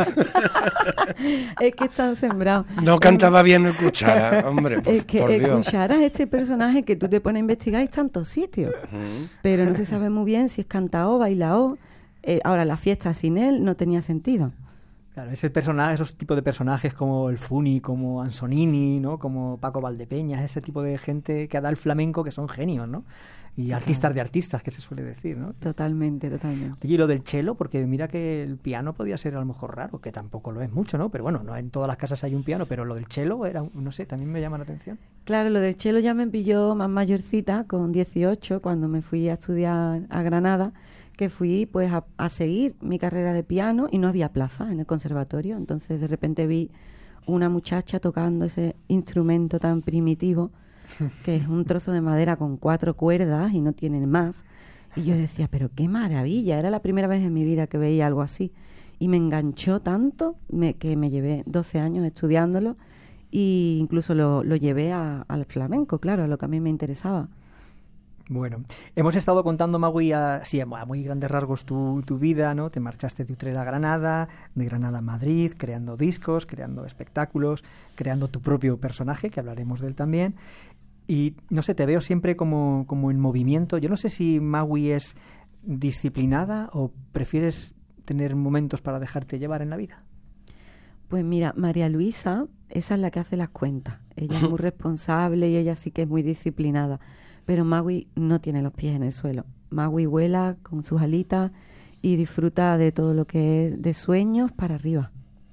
Es que están sembrados. No cantaba bien el cuchara, hombre, Es que por el Dios. cuchara es este personaje que tú te pones a investigar y está en tantos sitios, pero no se sabe muy bien si es cantao, bailao. Ahora, la fiesta sin él no tenía sentido. Claro, esos tipos de personajes como el Funi, como Ansonini, ¿no? Como Paco Valdepeñas, ese tipo de gente que ha dado el flamenco, que son genios, ¿no? Y artistas de artistas, que se suele decir, ¿no? Totalmente. Y lo del cello, porque mira que el piano podía ser a lo mejor raro, que tampoco lo es mucho, ¿no? Pero bueno, no en todas las casas hay un piano, pero lo del cello era, no sé, también me llama la atención. Claro, lo del cello ya me pilló más mayorcita, con 18, cuando me fui a estudiar a Granada, que fui pues a seguir mi carrera de piano y no había plaza en el conservatorio. Entonces de repente vi una muchacha tocando ese instrumento tan primitivo, que es un trozo de madera con 4 cuerdas y no tiene más. Y yo decía, pero qué maravilla, era la primera vez en mi vida que veía algo así. Y me enganchó tanto que me llevé 12 años estudiándolo e incluso lo llevé al flamenco, claro, a lo que a mí me interesaba. Bueno, hemos estado contando, Magui, a muy grandes rasgos tu vida, ¿no? Te marchaste de Utrera a Granada, de Granada a Madrid, creando discos, creando espectáculos, creando tu propio personaje, que hablaremos de él también. Y, no sé, te veo siempre como en movimiento. Yo no sé si Magui es disciplinada o prefieres tener momentos para dejarte llevar en la vida. Pues mira, María Luisa, esa es la que hace las cuentas. Ella es muy responsable y ella sí que es muy disciplinada. Pero Magui no tiene los pies en el suelo. Magui vuela con sus alitas y disfruta de todo lo que es de sueños para arriba.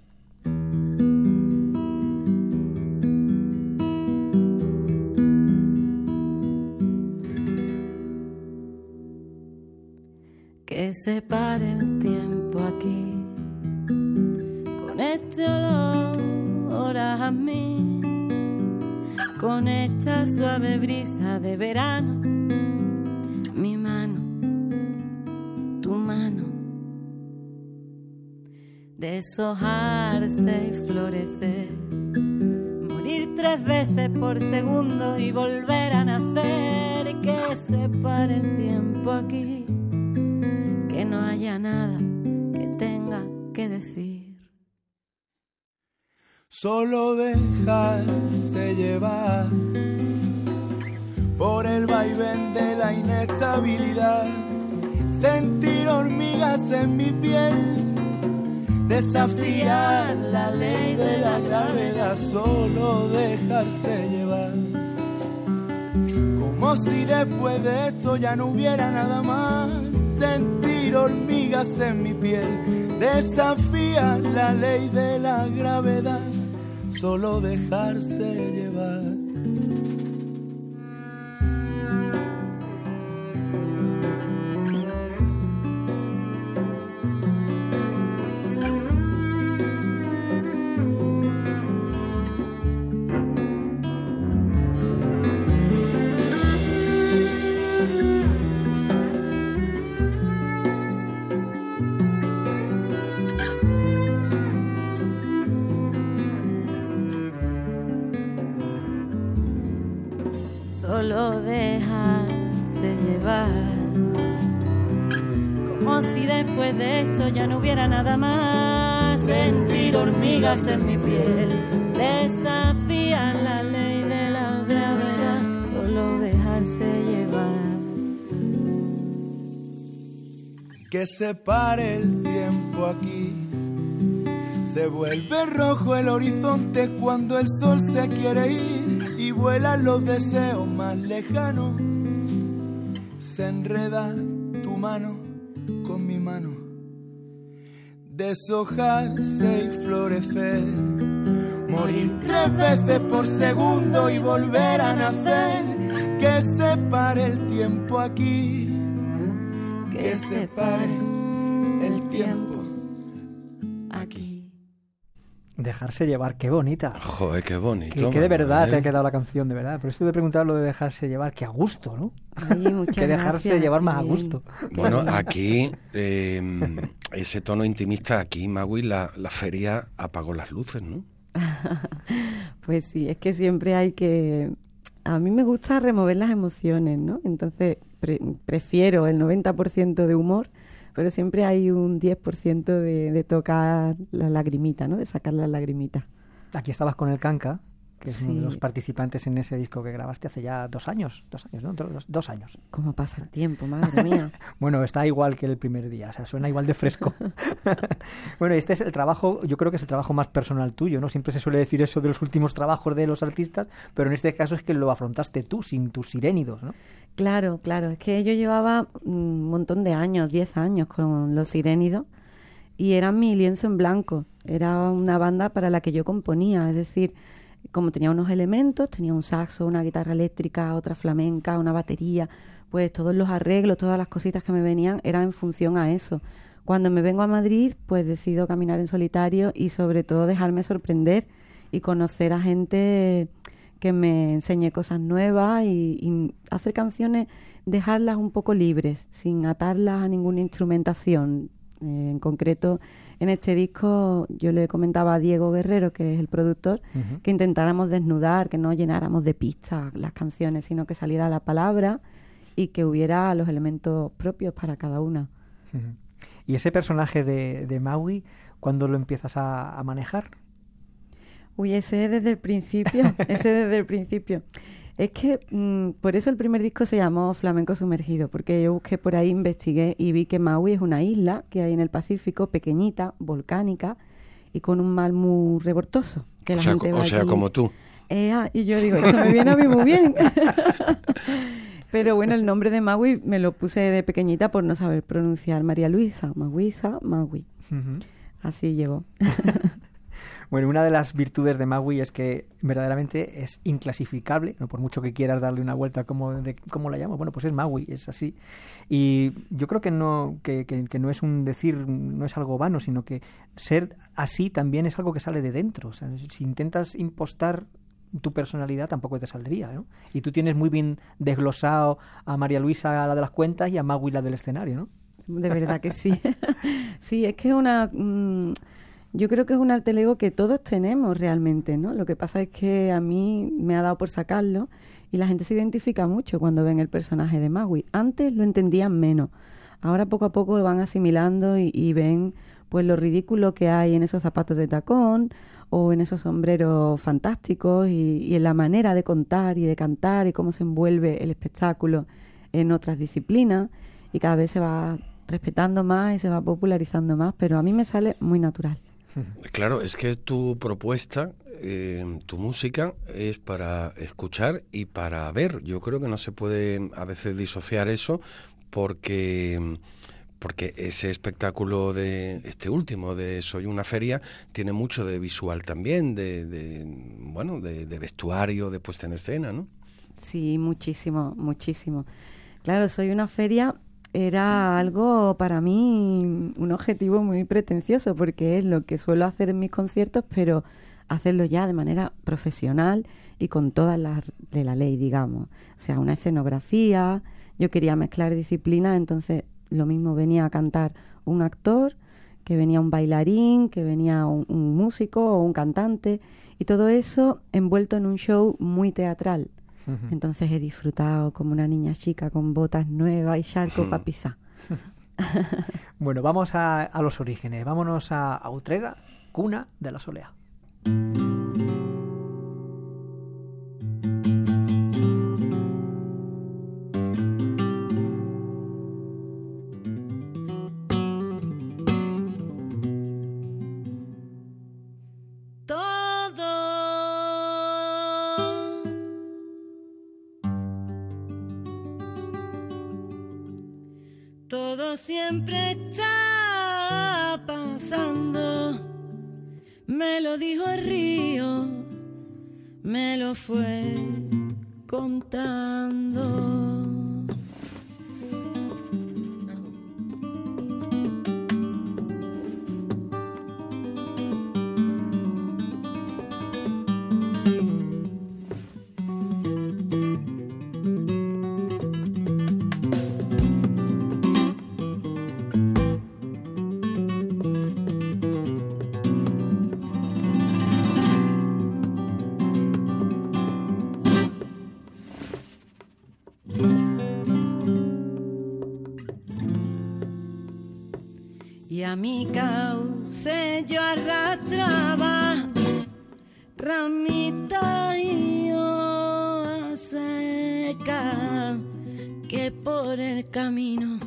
Que se pare el tiempo aquí, con este olor a jazmín, con esta suave brisa de verano, mi mano, tu mano, deshojarse y florecer, morir 3 veces por segundo y volver a nacer, que se pare el tiempo aquí, que no haya nada que tenga que decir. Solo dejarse llevar por el vaivén de la inestabilidad, sentir hormigas en mi piel, desafiar la ley de la gravedad, solo dejarse llevar, como si después de esto ya no hubiera nada más, sentir hormigas en mi piel, desafiar la ley de la gravedad, solo dejarse llevar. Solo dejarse llevar, como si después de esto ya no hubiera nada más, sentir hormigas en mi piel, desafiar la ley de la gravedad, solo dejarse llevar. Que se pare el tiempo aquí, se vuelve rojo el horizonte cuando el sol se quiere ir y vuelan los deseos más lejanos, se enreda tu mano con mi mano, deshojarse y florecer, morir 3 veces por segundo y volver a nacer, que se pare el tiempo aquí, que se pare el tiempo aquí. Dejarse llevar, qué bonita. Joder, qué bonito. Que de verdad te ha quedado la canción, de verdad. Por eso te he preguntado lo de dejarse llevar, que a gusto, ¿no? Ay, que dejarse gracias, llevar más a bien. gusto. Bueno, aquí, ese tono intimista, aquí, Magui, la feria apagó las luces, ¿no? Pues sí, es que siempre hay que... A mí me gusta remover las emociones, ¿no? Entonces prefiero el 90% de humor, pero siempre hay un 10% de tocar la lagrimita, ¿no? De sacar la lagrimita. Aquí estabas con el Canca, que es Sí. uno de los participantes en ese disco que grabaste hace ya 2 años, ¿no? 2 años. ¿Cómo pasa el tiempo, madre mía? Bueno, está igual que el primer día, o sea, suena igual de fresco. Bueno, este es el trabajo, yo creo que es el trabajo más personal tuyo, ¿no? Siempre se suele decir eso de los últimos trabajos de los artistas, pero en este caso es que lo afrontaste tú, sin tus sirénidos, ¿no? Claro, es que yo llevaba un montón de años, 10 años con los Sirénidos, y era mi lienzo en blanco, era una banda para la que yo componía, es decir, como tenía unos elementos, tenía un saxo, una guitarra eléctrica, otra flamenca, una batería, pues todos los arreglos, todas las cositas que me venían eran en función a eso. Cuando me vengo a Madrid, pues decido caminar en solitario y sobre todo dejarme sorprender y conocer a gente que me enseñe cosas nuevas y hacer canciones, dejarlas un poco libres, sin atarlas a ninguna instrumentación. En concreto, en este disco yo le comentaba a Diego Guerrero, que es el productor, que intentáramos desnudar, que no llenáramos de pistas las canciones, sino que saliera la palabra y que hubiera los elementos propios para cada una. ¿Y ese personaje de Maui, cuándo lo empiezas a manejar? Uy, ese desde el principio, Es que por eso el primer disco se llamó Flamenco Sumergido, porque yo busqué por ahí, investigué y vi que Maui es una isla que hay en el Pacífico, pequeñita, volcánica y con un mar muy revoltoso. Que la gente va o sea, allí. como tú. Y yo digo, eso me viene a mí muy bien. Pero bueno, el nombre de Magui me lo puse de pequeñita por no saber pronunciar. María Luisa, Magui. Así llegó. Bueno, una de las virtudes de Magui es que verdaderamente es inclasificable, no por mucho que quieras darle una vuelta ¿cómo la llamo? Bueno, pues es Magui, es así. Y yo creo que no es un decir, no es algo vano, sino que ser así también es algo que sale de dentro. O sea, si intentas impostar tu personalidad tampoco te saldría, ¿no? Y tú tienes muy bien desglosado a María Luisa, la de las cuentas, y a Magui, la del escenario, ¿no? De verdad que sí. Sí, es que es yo creo que es un alter ego que todos tenemos realmente, ¿no? Lo que pasa es que a mí me ha dado por sacarlo y la gente se identifica mucho cuando ven el personaje de Magui. Antes lo entendían menos. Ahora poco a poco lo van asimilando y ven pues lo ridículo que hay en esos zapatos de tacón o en esos sombreros fantásticos y en la manera de contar y de cantar y cómo se envuelve el espectáculo en otras disciplinas, y cada vez se va respetando más y se va popularizando más, pero a mí me sale muy natural. Claro, es que tu propuesta, tu música es para escuchar y para ver. Yo creo que no se puede a veces disociar eso porque ese espectáculo de este último, de Soy una feria, tiene mucho de visual también, de vestuario, de puesta en escena, ¿no? Sí, muchísimo, muchísimo. Claro, Soy una feria era algo para mí, un objetivo muy pretencioso, porque es lo que suelo hacer en mis conciertos, pero hacerlo ya de manera profesional y con todas las de la ley, digamos. O sea, una escenografía, yo quería mezclar disciplinas, entonces lo mismo venía a cantar un actor, que venía un bailarín, que venía un músico o un cantante, y todo eso envuelto en un show muy teatral. Entonces he disfrutado como una niña chica con botas nuevas y charco para pisar. Bueno, vamos a los orígenes. Vámonos a Utrera, cuna de la solea. Todo siempre está pasando, me lo dijo el río, me lo fue contando. Y a mi cauce yo arrastraba ramitas y hojas secas que por el camino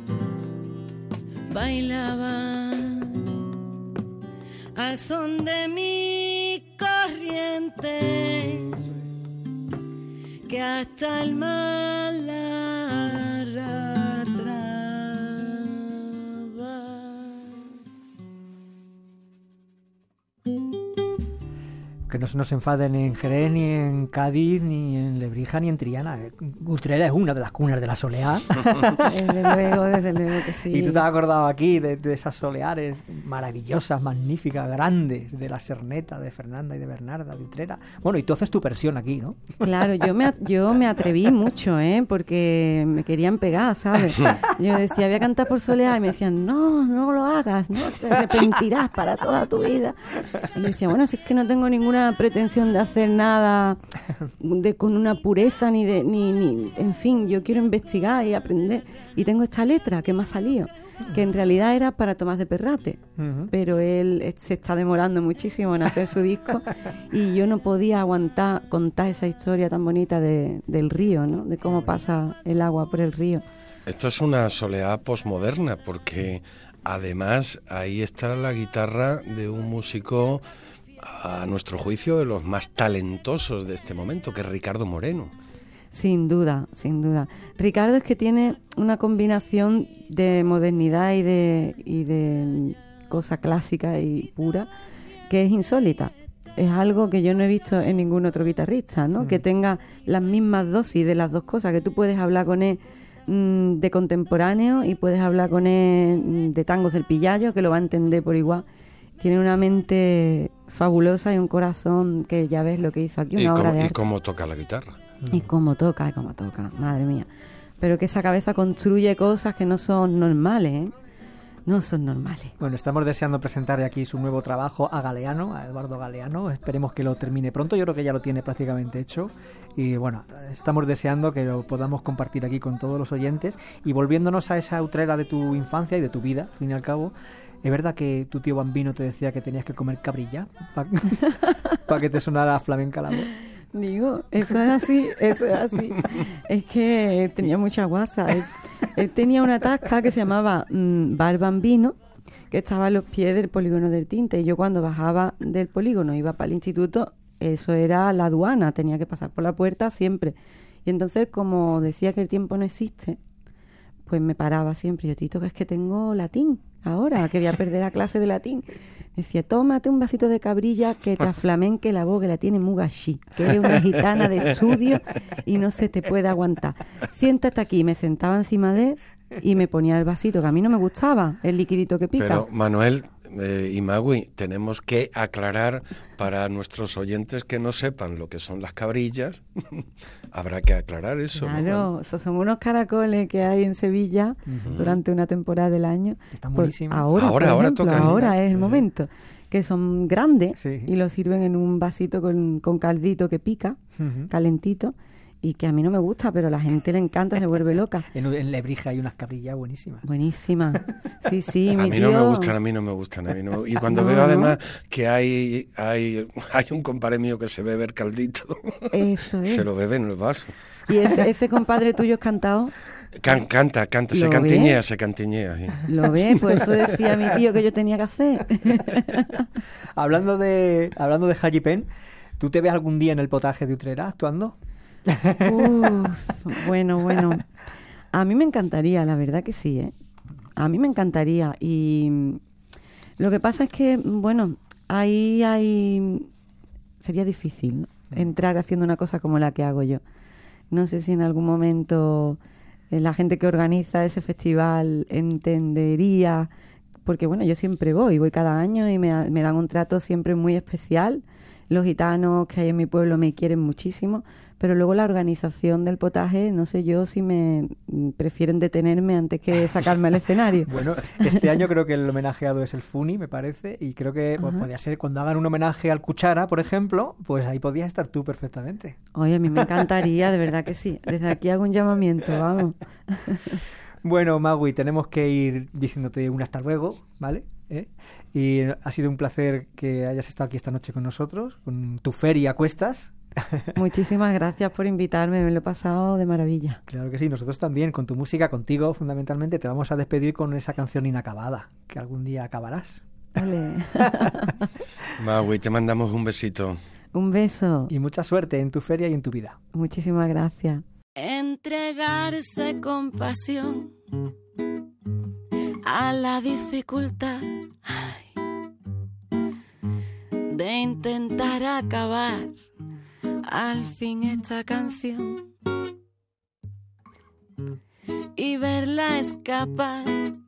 bailaban al son de mi corriente, que hasta el mar la arrastraba. Que no se nos enfaden en Jerez, ni en Cádiz, ni en Lebrija, ni en Triana. Utrera es una de las cunas de la soleá. Desde luego que sí. Y tú te has acordado aquí de esas soleares maravillosas, magníficas, grandes, de la Serneta, de Fernanda y de Bernarda, de Utrera. Bueno, y tú haces tu versión aquí, ¿no? Claro, yo me atreví mucho, porque me querían pegar, ¿sabes? Yo decía, voy a cantar por soleá, y me decían, no lo hagas, no te arrepentirás para toda tu vida. Y yo decía, bueno, si es que no tengo ninguna pretensión de hacer nada con una pureza ni en fin, yo quiero investigar y aprender, y tengo esta letra que me ha salido, que en realidad era para Tomás de Perrate, pero él se está demorando muchísimo en hacer su disco y yo no podía aguantar contar esa historia tan bonita del río, ¿no? De cómo pasa el agua por el río. Esto es una soleá posmoderna, porque además ahí está la guitarra de un músico, a nuestro juicio, de los más talentosos de este momento, que es Ricardo Moreno. Sin duda, sin duda. Ricardo es que tiene una combinación de modernidad y de cosa clásica y pura que es insólita. Es algo que yo no he visto en ningún otro guitarrista, ¿no? Que tenga las mismas dosis de las dos cosas, que tú puedes hablar con él de contemporáneo y puedes hablar con él de tangos del Pillayo, que lo va a entender por igual. Tiene una mente fabulosa y un corazón que ya ves lo que hizo aquí, una obra de arte. Y cómo toca la guitarra. Y cómo toca, madre mía. Pero que esa cabeza construye cosas que no son normales, ¿eh? No son normales. Bueno, estamos deseando presentar aquí su nuevo trabajo a Galeano, a Eduardo Galeano. Esperemos que lo termine pronto. Yo creo que ya lo tiene prácticamente hecho. Y bueno, estamos deseando que lo podamos compartir aquí con todos los oyentes. Y volviéndonos a esa utrera de tu infancia y de tu vida, al fin y al cabo, ¿es verdad que tu tío Bambino te decía que tenías que comer cabrilla para que te sonara flamenca la voz? Digo, eso es así. Es que tenía mucha guasa. Él tenía una tasca que se llamaba Bar Bambino, que estaba a los pies del polígono del Tinte. Y yo cuando bajaba del polígono, iba para el instituto, eso era la aduana, tenía que pasar por la puerta siempre. Y entonces, como decía que el tiempo no existe, pues me paraba siempre. Yo, Tito, que es que tengo latín ahora, que voy a perder la clase de latín. Decía, tómate un vasito de cabrilla que te aflamenque la voz, que la tiene muy gachí, que eres una gitana de estudio y no se te puede aguantar. Siéntate aquí. Me sentaba encima de él y me ponía el vasito, que a mí no me gustaba, el liquidito que pica. Pero, Manuel y Magui, tenemos que aclarar para nuestros oyentes que no sepan lo que son las cabrillas. Habrá que aclarar eso. Claro, esos son unos caracoles que hay en Sevilla durante una temporada del año. Están buenísimos. Ahora tocan. Ahora es el momento. Que son grandes y los sirven en un vasito con caldito que pica, calentito. Y que a mí no me gusta, pero a la gente le encanta, se vuelve loca. En Lebrija hay unas cabrillas buenísimas. Buenísimas. Sí, a mí no me gustan. Y cuando veo además que hay un compadre mío que se bebe el caldito, eso es. Se lo bebe en el vaso. ¿Y ese compadre tuyo es cantado? Canta, se cantiñea. Sí. ¿Lo ves? Pues eso decía mi tío que yo tenía que hacer. Hablando de Haji Pen, ¿tú te ves algún día en el potaje de Utrera actuando? Bueno. A mí me encantaría, la verdad que sí, ¿eh? A mí me encantaría. Y lo que pasa es que, bueno, ahí sería difícil, ¿no? Entrar haciendo una cosa como la que hago yo. No sé si en algún momento la gente que organiza ese festival entendería, porque bueno, yo siempre voy cada año y me dan un trato siempre muy especial. Los gitanos que hay en mi pueblo me quieren muchísimo, pero luego la organización del potaje, no sé yo si me prefieren detenerme antes que sacarme al escenario. Bueno, este año creo que el homenajeado es el Funi, me parece, y creo que podría ser cuando hagan un homenaje al Cuchara, por ejemplo, pues ahí podías estar tú perfectamente. Oye, a mí me encantaría, de verdad que sí. Desde aquí hago un llamamiento, vamos. Bueno, Magui, tenemos que ir diciéndote un hasta luego, ¿vale? Y ha sido un placer que hayas estado aquí esta noche con nosotros, con tu feria a cuestas. Muchísimas gracias por invitarme, me lo he pasado de maravilla. Claro que sí, nosotros también, con tu música, contigo fundamentalmente. Te vamos a despedir con esa canción inacabada, que algún día acabarás. Vale. Magui, te mandamos un besito. Un beso. Y mucha suerte en tu feria y en tu vida. Muchísimas gracias. Entregarse con pasión a la dificultad de intentar acabar al fin esta canción y verla escapar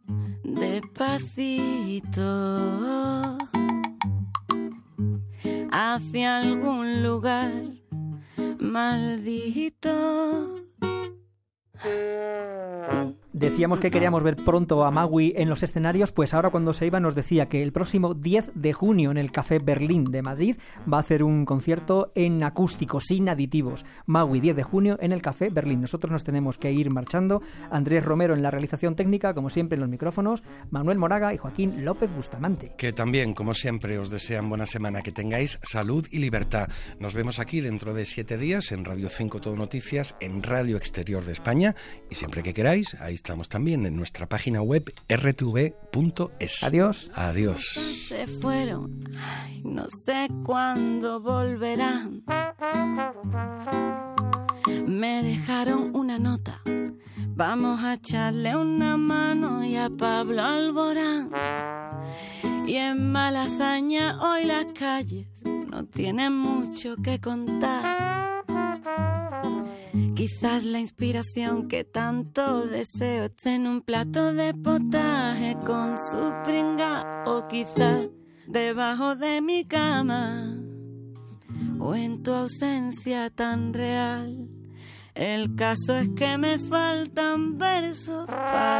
despacito hacia algún lugar maldito. Decíamos que queríamos ver pronto a Magui en los escenarios, pues ahora cuando se iba nos decía que el próximo 10 de junio en el Café Berlín de Madrid va a hacer un concierto en acústico, sin aditivos. Magui, 10 de junio en el Café Berlín. Nosotros nos tenemos que ir marchando. Andrés Romero en la realización técnica, como siempre en los micrófonos, Manuel Moraga y Joaquín López Bustamante. Que también, como siempre, os desean buena semana, que tengáis salud y libertad. Nos vemos aquí dentro de 7 días en Radio 5 Todo Noticias, en Radio Exterior de España, y siempre que queráis, ahí estamos también en nuestra página web rtv.es. Adiós. Adiós. Se fueron, ay, no sé cuándo volverán. me dejaron una nota. Vamos a echarle una mano y a Pablo Alborán. Y en Malasaña hoy las calles no tienen mucho que contar. Quizás la inspiración que tanto deseo esté en un plato de potaje con su pringa, o quizás debajo de mi cama, o en tu ausencia tan real. El caso es que me faltan versos para